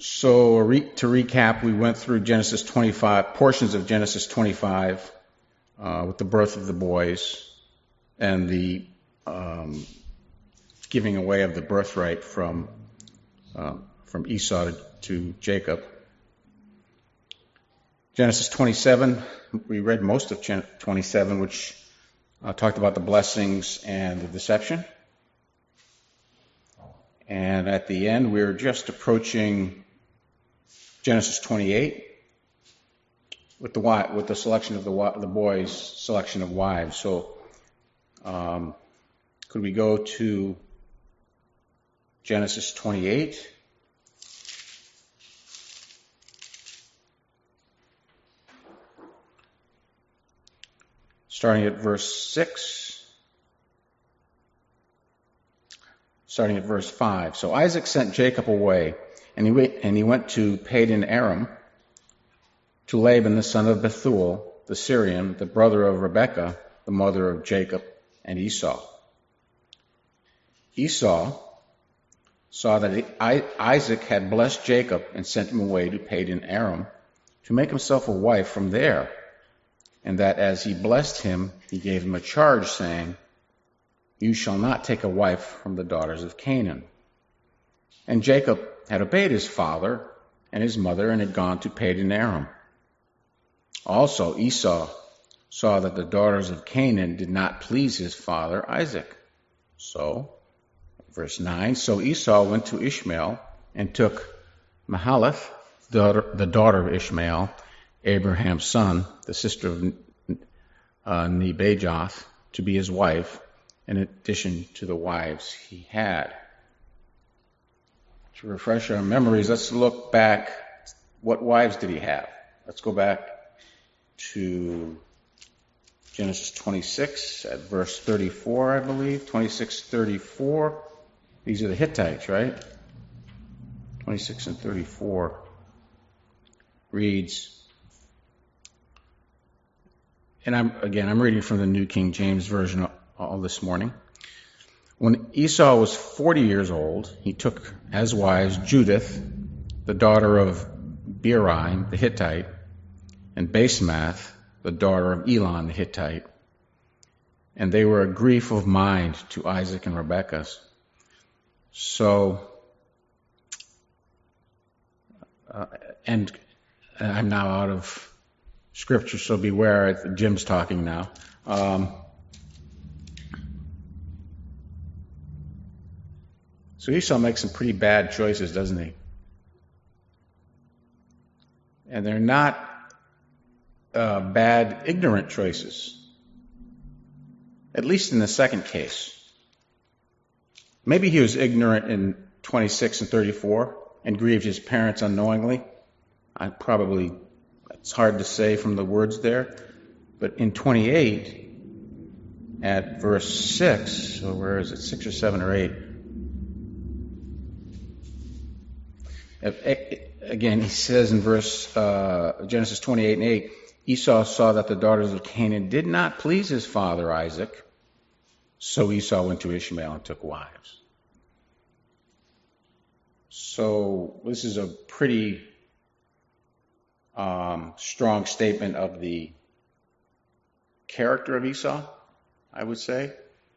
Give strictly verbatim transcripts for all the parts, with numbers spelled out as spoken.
So re- to recap, we went through Genesis twenty-five, portions of Genesis twenty-five, uh, with the birth of the boys and the um, giving away of the birthright from uh, from Esau to, to Jacob. Genesis twenty-seven, we read most of twenty-seven, which uh, talked about the blessings and the deception. And at the end, we're just approaching Genesis twenty-eight with the with the selection of the the boys' selection of wives. So, um, could we go to Genesis twenty-eight? Starting at verse six, starting at verse five. So Isaac sent Jacob away, and he went, and he went to Padan Aram, to Laban the son of Bethuel, the Syrian, the brother of Rebekah, the mother of Jacob and Esau. Esau saw that Isaac had blessed Jacob and sent him away to Padan Aram to make himself a wife from there, and that as he blessed him, he gave him a charge, saying, "You shall not take a wife from the daughters of Canaan." And Jacob had obeyed his father and his mother and had gone to Padan Aram. Also Esau saw that the daughters of Canaan did not please his father Isaac. So, verse nine, so Esau went to Ishmael and took Mahalath, the daughter of Ishmael, Abraham's son, the sister of uh, Nebajoth, to be his wife, in addition to the wives he had. To refresh our memories, let's look back. What wives did he have? Let's go back to Genesis twenty-six at verse thirty-four, I believe. twenty-six thirty-four. These are the Hittites, right? twenty-six and thirty-four reads, and I'm again, I'm reading from the New King James Version all this morning. When Esau was forty years old, he took as wives Judith, the daughter of Beeri the Hittite, and Basemath, the daughter of Elon the Hittite. And they were a grief of mind to Isaac and Rebekah. So, uh, and I'm now out of Scripture, so beware, Jim's talking now. Um, so Esau makes some pretty bad choices, doesn't he? And they're not uh, bad, ignorant choices. At least in the second case. Maybe he was ignorant in twenty-six and thirty-four and grieved his parents unknowingly. I probably, it's hard to say from the words there. But in twenty-eight, at verse six, so where is it, six or seven or eight? Again, he says in verse uh, Genesis twenty-eight and eight, Esau saw that the daughters of Canaan did not please his father Isaac, so Esau went to Ishmael and took wives. So this is a pretty um, strong statement of the character of Esau, I would say.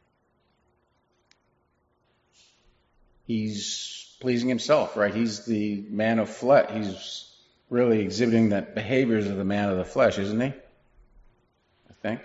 He's pleasing himself, right? He's the man of flesh. He's really exhibiting the behaviors of the man of the flesh, isn't he? I think.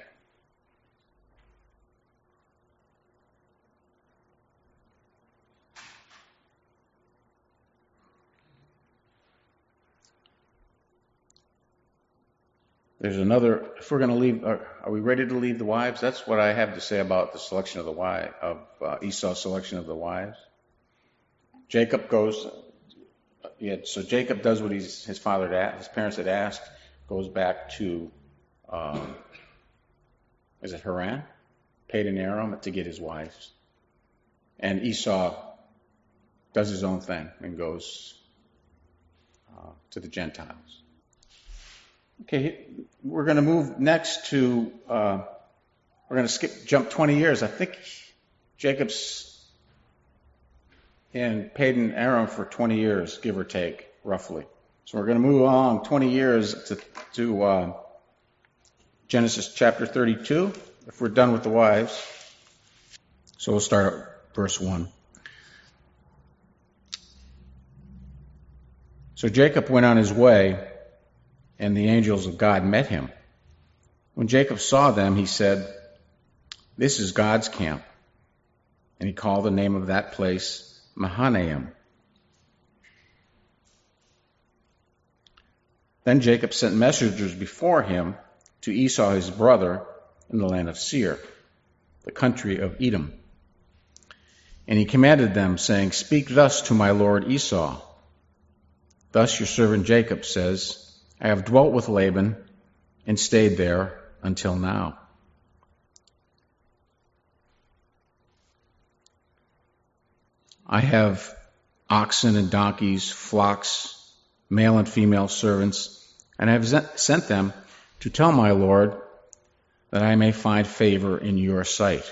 There's another, if we're going to leave, are, are we ready to leave the wives? That's what I have to say about the selection of the wives, of uh, Esau's selection of the wives. Jacob goes, yeah, so Jacob does what he's, his father had asked, his parents had asked, goes back to, um, is it Haran? Padan Aram to get his wives. And Esau does his own thing and goes uh, to the Gentiles. Okay, we're going to move next to, uh, we're going to skip, jump twenty years. I think Jacob's in Padan Aram for twenty years, give or take. roughly. So we're going to move along twenty years to, to uh, Genesis chapter thirty-two, if we're done with the wives. So we'll start at verse one. So Jacob went on his way, and the angels of God met him. When Jacob saw them, he said, "This is God's camp." And he called the name of that place Mahanaim. Then Jacob sent messengers before him to Esau his brother in the land of Seir, the country of Edom. And he commanded them, saying, "Speak thus to my lord Esau. Thus your servant Jacob says, I have dwelt with Laban and stayed there until now. I have oxen and donkeys, flocks, male and female servants, and I have sent them to tell my lord that I may find favor in your sight."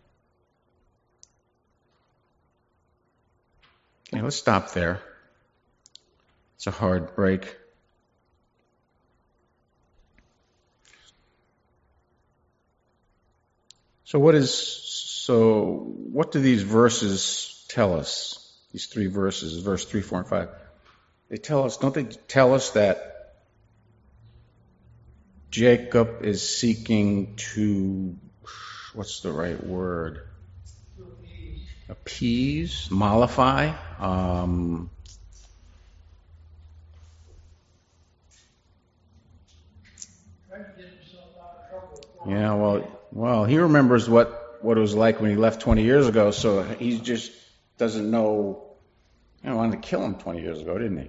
Okay, let's stop there. It's a hard break. So what is so what do these verses tell us? These three verses, verse three, four, and five. They tell us, don't they tell us that Jacob is seeking to, what's the right word? Appease, mollify, um, yeah, well, well, he remembers what, what it was like when he left twenty years ago, so he just doesn't know. I you know, wanted to kill him twenty years ago, didn't he?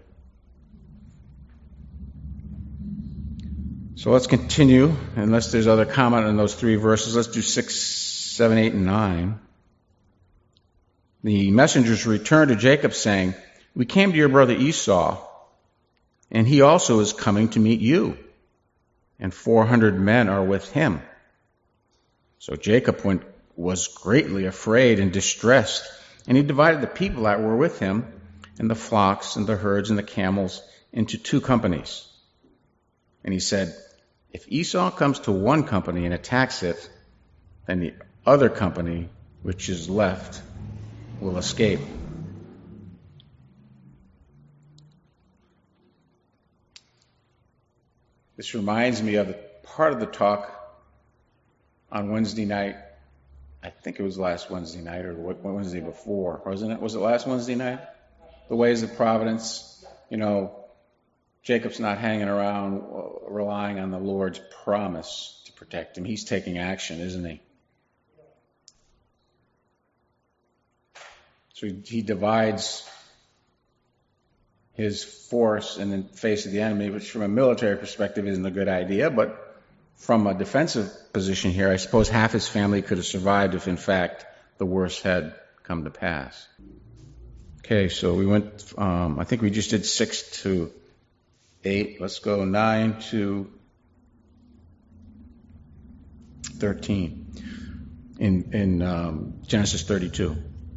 So let's continue, unless there's other comment on those three verses. Let's do six, seven, eight, and nine. The messengers returned to Jacob, saying, "We came to your brother Esau, and he also is coming to meet you, and four hundred men are with him." So Jacob went, was greatly afraid and distressed, and he divided the people that were with him, and the flocks and the herds and the camels, into two companies. And he said, "If Esau comes to one company and attacks it, then the other company, which is left, will escape." This reminds me of the part of the talk on Wednesday night. I think it was last Wednesday night or Wednesday before, wasn't it? Was it last Wednesday night? The ways of providence. You know, Jacob's not hanging around relying on the Lord's promise to protect him. He's taking action, isn't he? So he, he divides his force in the face of the enemy, which from a military perspective isn't a good idea, but from a defensive position here, I suppose half his family could have survived if in fact the worst had come to pass. Okay, so we went, um, I think we just did six to eight. Let's go nine to thirteen in, in um, Genesis thirty-two.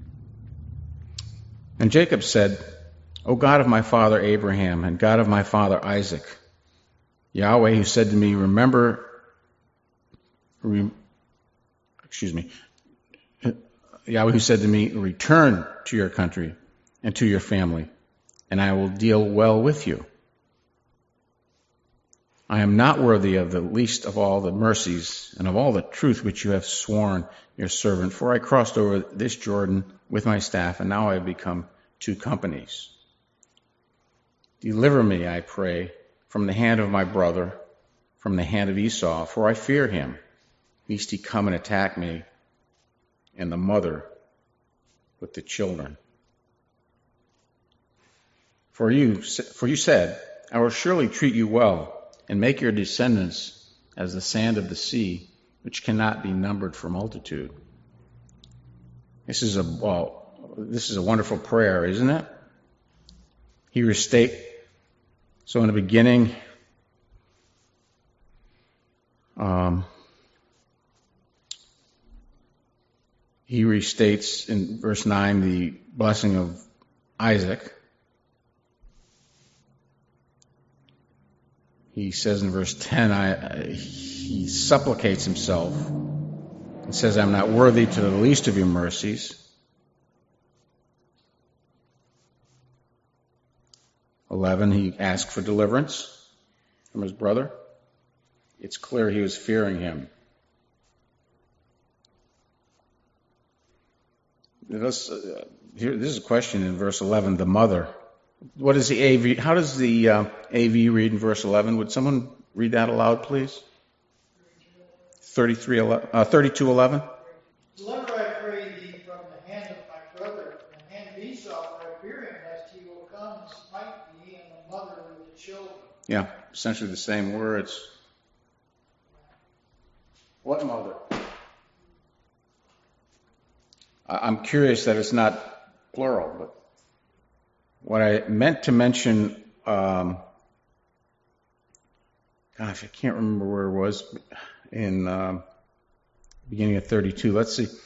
And Jacob said, "O God of my father Abraham and God of my father Isaac, Yahweh who said to me, remember, re, excuse me, Yahweh who said to me, return to your country and to your family, and I will deal well with you. I am not worthy of the least of all the mercies and of all the truth which you have sworn your servant, for I crossed over this Jordan with my staff, and now I have become two companies. Deliver me, I pray, from the hand of my brother, from the hand of Esau, for I fear him, lest he come and attack me, and the mother with the children. For you, for you said, I will surely treat you well, and make your descendants as the sand of the sea, which cannot be numbered for multitude." This is a well, this is a wonderful prayer, isn't it? He restate. So in the beginning, um, he restates in verse nine the blessing of Isaac. he says in verse ten, I, he supplicates himself and says, I'm not worthy to the least of your mercies. eleven, he asked for deliverance from his brother. It's clear he was fearing him. This, uh, here, this is a question in verse eleven, the mother. What is the A V? How does the uh, A V read in verse eleven? Would someone read that aloud, please? thirty-three, uh, thirty-two eleven. Deliver, I pray thee, from the hand of my brother, and the hand of Esau, for I fear him, lest he will come and smite me and the mother of the children. Yeah, essentially the same words. What mother? I'm curious that it's not plural, but what I meant to mention, um, gosh, I can't remember where it was in um, beginning of thirty-two. Let's see.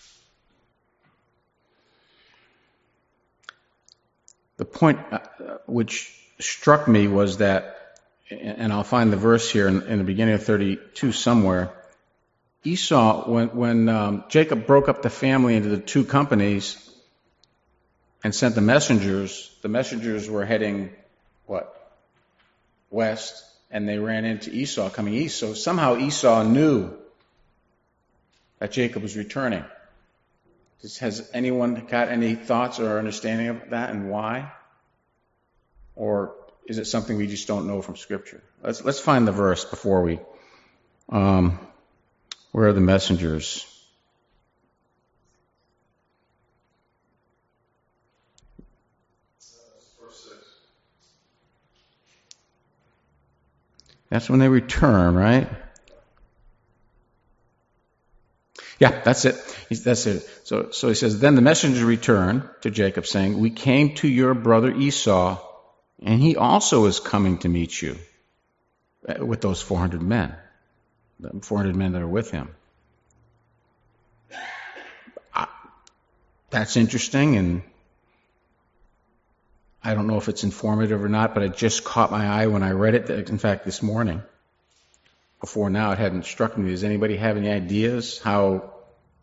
The point uh, which struck me was that, and I'll find the verse here in, in the beginning of thirty-two somewhere, Esau, when, when um, Jacob broke up the family into the two companies and sent the messengers, the messengers were heading, what? West, and they ran into Esau coming east. So somehow Esau knew that Jacob was returning. Has anyone got any thoughts or understanding of that and why? Or is it something we just don't know from Scripture? Let's let's find the verse before we... Um, Where are the messengers? Verse six. That's when they return, right? Yeah, that's it. That's it. So, so he says, then the messengers returned to Jacob, saying, we came to your brother Esau, and he also is coming to meet you with those four hundred men. The four hundred men that are with him. I, that's interesting, and I don't know if it's informative or not, but it just caught my eye when I read it. In fact, this morning. Before now, it hadn't struck me. Does anybody have any ideas how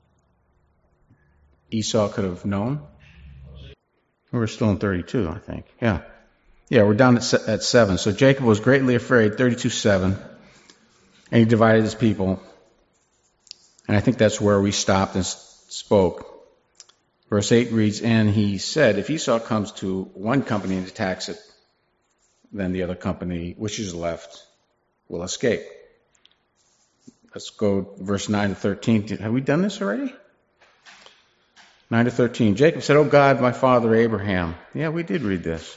Esau could have known? We're still in thirty-two, I think. Yeah. Yeah, we're down at, at seven. So Jacob was greatly afraid, thirty-two seven. And he divided his people. And I think that's where we stopped and spoke. Verse eight reads, and he said, if Esau comes to one company and attacks it, then the other company, which is left, will escape. Let's go verse nine to thirteen. Have we done this already? nine to thirteen. Jacob said, O God, my father Abraham. Yeah, we did read this.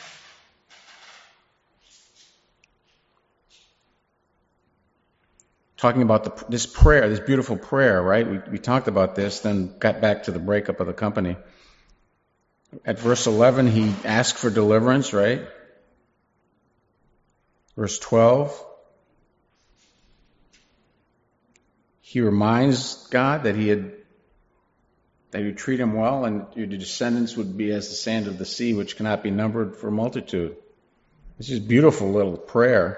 Talking about the, this prayer, this beautiful prayer, right? We, we talked about this, then got back to the breakup of the company. At verse eleven, he asked for deliverance, right? Verse twelve, he reminds God that he had that he would treat him well, and your descendants would be as the sand of the sea, which cannot be numbered for multitude. This is a beautiful little prayer.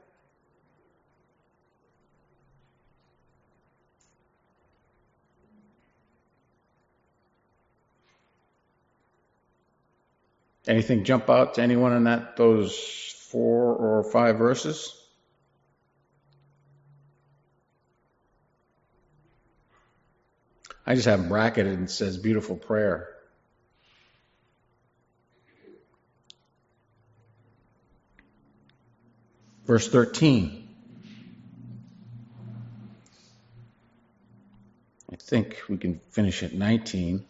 Anything jump out to anyone in that those four or five verses? I just have them bracketed and it says beautiful prayer. Verse thirteen. I think we can finish at nineteen.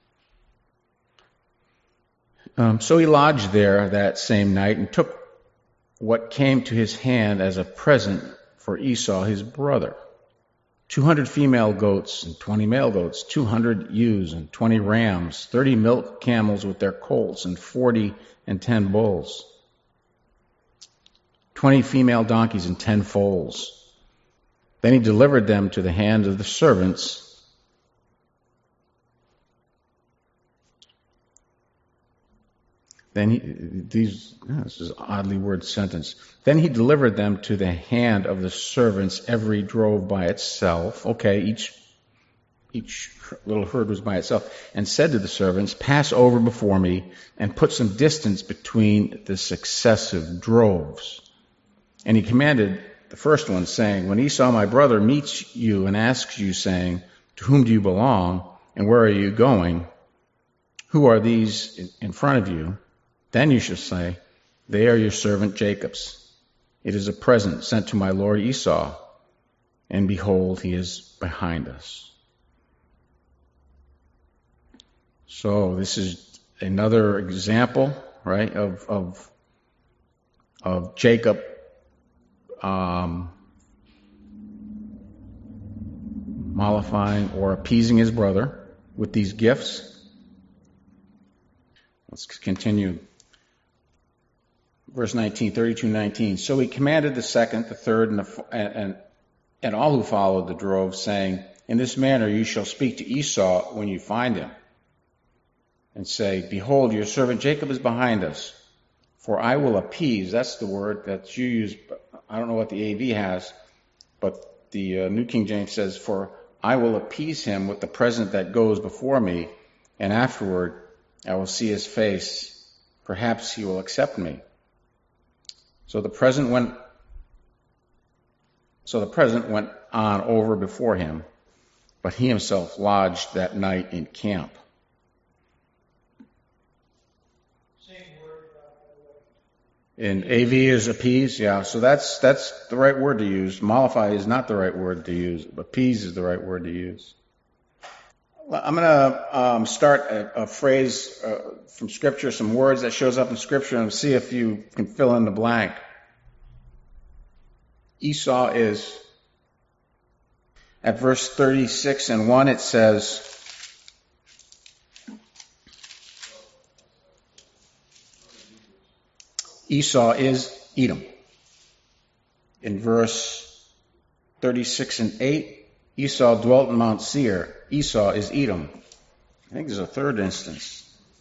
Um, so he lodged there that same night and took what came to his hand as a present for Esau, his brother. two hundred female goats and twenty male goats, two hundred ewes and twenty rams, thirty milk camels with their colts, and forty and ten bulls, twenty female donkeys and ten foals. Then he delivered them to the hand of the servants, Then he, these, oh, this is an oddly worded sentence. Then he delivered them to the hand of the servants, every drove by itself. Okay, each, each little herd was by itself, and said to the servants, pass over before me and put some distance between the successive droves. And he commanded the first one, saying, when Esau my brother meets you and asks you, saying, to whom do you belong and where are you going? Who are these in front of you? Then you shall say, they are your servant Jacob's. It is a present sent to my lord Esau, and behold, he is behind us. So this is another example, right, of of, of Jacob um, mollifying or appeasing his brother with these gifts. Let's continue. Verse nineteen, thirty-two nineteen. So he commanded the second, the third, and, the, and, and all who followed the drove, saying, in this manner you shall speak to Esau when you find him, and say, behold, your servant Jacob is behind us, for I will appease. That's the word that you use. I don't know what the A V has, but the uh, New King James says, for I will appease him with the present that goes before me, and afterward I will see his face. Perhaps he will accept me. So the present went, so the present went on over before him, but he himself lodged that night in camp. Same word. In A V is appease, yeah. So that's that's the right word to use. Mollify is not the right word to use. Appease is the right word to use. I'm going to um, start a, a phrase uh, from Scripture, some words that shows up in Scripture, and see if you can fill in the blank. Esau is, at verse thirty-six and one, it says, Esau is Edom. In verse thirty-six and eight, Esau dwelt in Mount Seir. Esau is Edom. I think there's a third instance.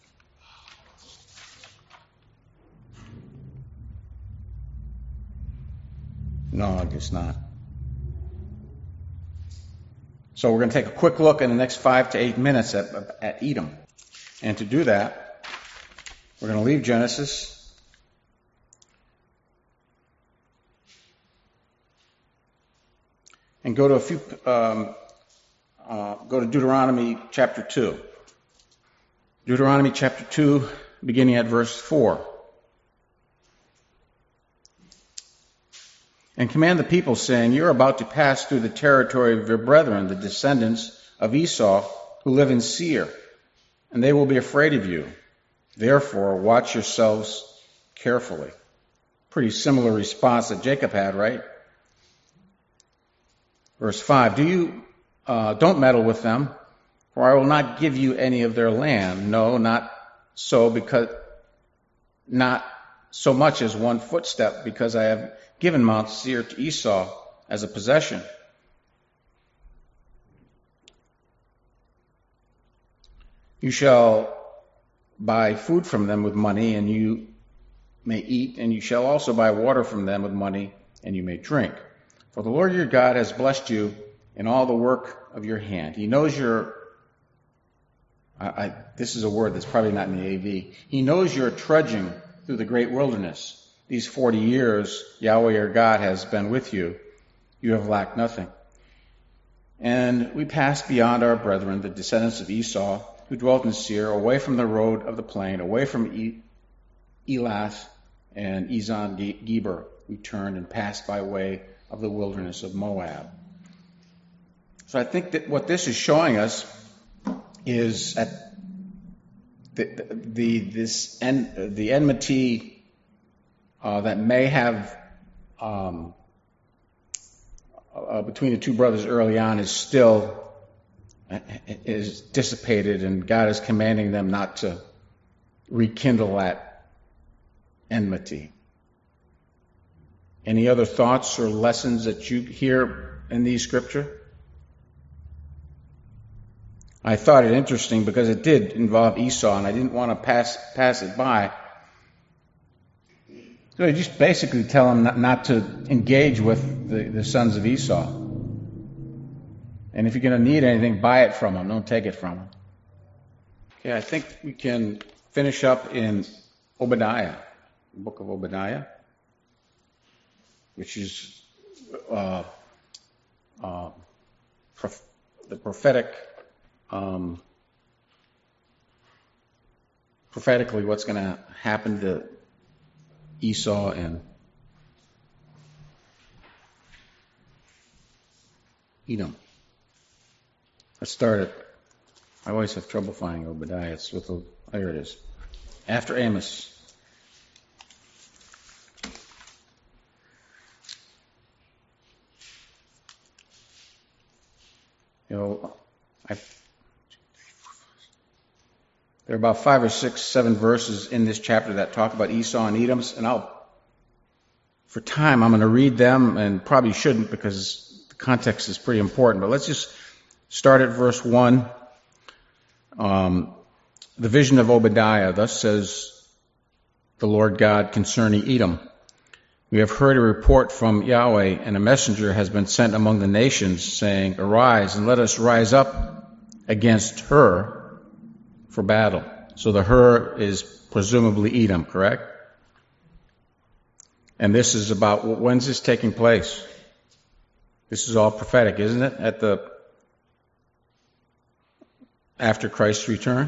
No, I guess not. So we're going to take a quick look in the next five to eight minutes at, at Edom. And to do that, we're going to leave Genesis and go to a few, um, uh, go to Deuteronomy chapter two. Deuteronomy chapter two, beginning at verse four. And command the people, saying, you are about to pass through the territory of your brethren, the descendants of Esau, who live in Seir, and they will be afraid of you. Therefore, watch yourselves carefully. Pretty similar response that Jacob had, right? Verse five, do you, uh, don't meddle with them, for I will not give you any of their land. No, not so, because, not so much as one footstep, because I have given Mount Seir to Esau as a possession. You shall buy food from them with money, and you may eat, and you shall also buy water from them with money, and you may drink. For the Lord your God has blessed you in all the work of your hand. He knows your, I, I, this is a word that's probably not in the A V. He knows you're trudging through the great wilderness. These forty years, Yahweh your God has been with you. You have lacked nothing. And we passed beyond our brethren, the descendants of Esau, who dwelt in Seir, away from the road of the plain, away from e- Elath and Ezon Geber. We turned and passed by way of the wilderness of Moab. So I think that what this is showing us is at the, the, the this en, the enmity uh, that may have um, uh, between the two brothers early on is still is dissipated, and God is commanding them not to rekindle that enmity. Any other thoughts or lessons that you hear in these scripture? I thought it interesting because it did involve Esau, and I didn't want to pass pass it by. So you just basically tell him not, not to engage with the, the sons of Esau. And if you're going to need anything, buy it from them. Don't take it from them. Okay, I think we can finish up in Obadiah, the book of Obadiah, which is uh, uh, prof- the prophetic, um, prophetically what's going to happen to Esau and Edom. Let's start it. I always have trouble finding Obadiah. It's with the, there it is. After Amos. You know, I, there are about five or six, seven verses in this chapter that talk about Esau and Edom, and I'll, for time, I'm going to read them, and probably shouldn't because the context is pretty important. But let's just start at verse one. Um, the vision of Obadiah. Thus says the Lord God concerning Edom. We have heard a report from Yahweh, and a messenger has been sent among the nations, saying, Arise, and let us rise up against her for battle. So the her is presumably Edom, correct? And this is about, when's this taking place? This is all prophetic, isn't it? At the, after Christ's return?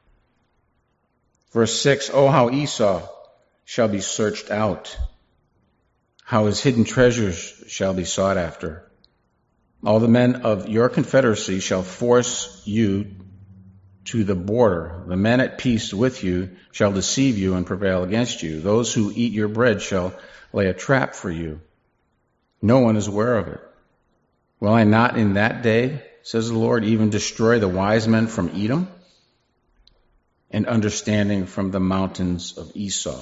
Verse six, Oh, how Esau shall be searched out, how his hidden treasures shall be sought after. All the men of your confederacy shall force you to the border. The men at peace with you shall deceive you and prevail against you. Those who eat your bread shall lay a trap for you. No one is aware of it. Will I not in that day, says the Lord, even destroy the wise men from Edom and understanding from the mountains of Esau?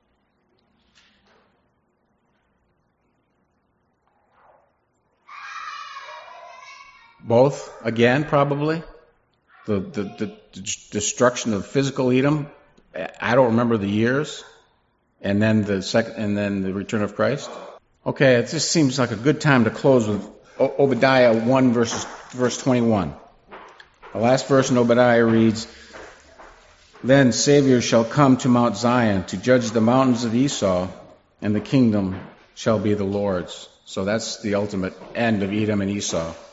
Both, again, probably. The, the, the, the destruction of physical Edom, I don't remember the years, and then the second, and then the return of Christ. Okay, it just seems like a good time to close with Obadiah one, verses, verse twenty-one. The last verse in Obadiah reads, Then Savior shall come to Mount Zion to judge the mountains of Esau, and the kingdom shall be the Lord's. So that's the ultimate end of Edom and Esau.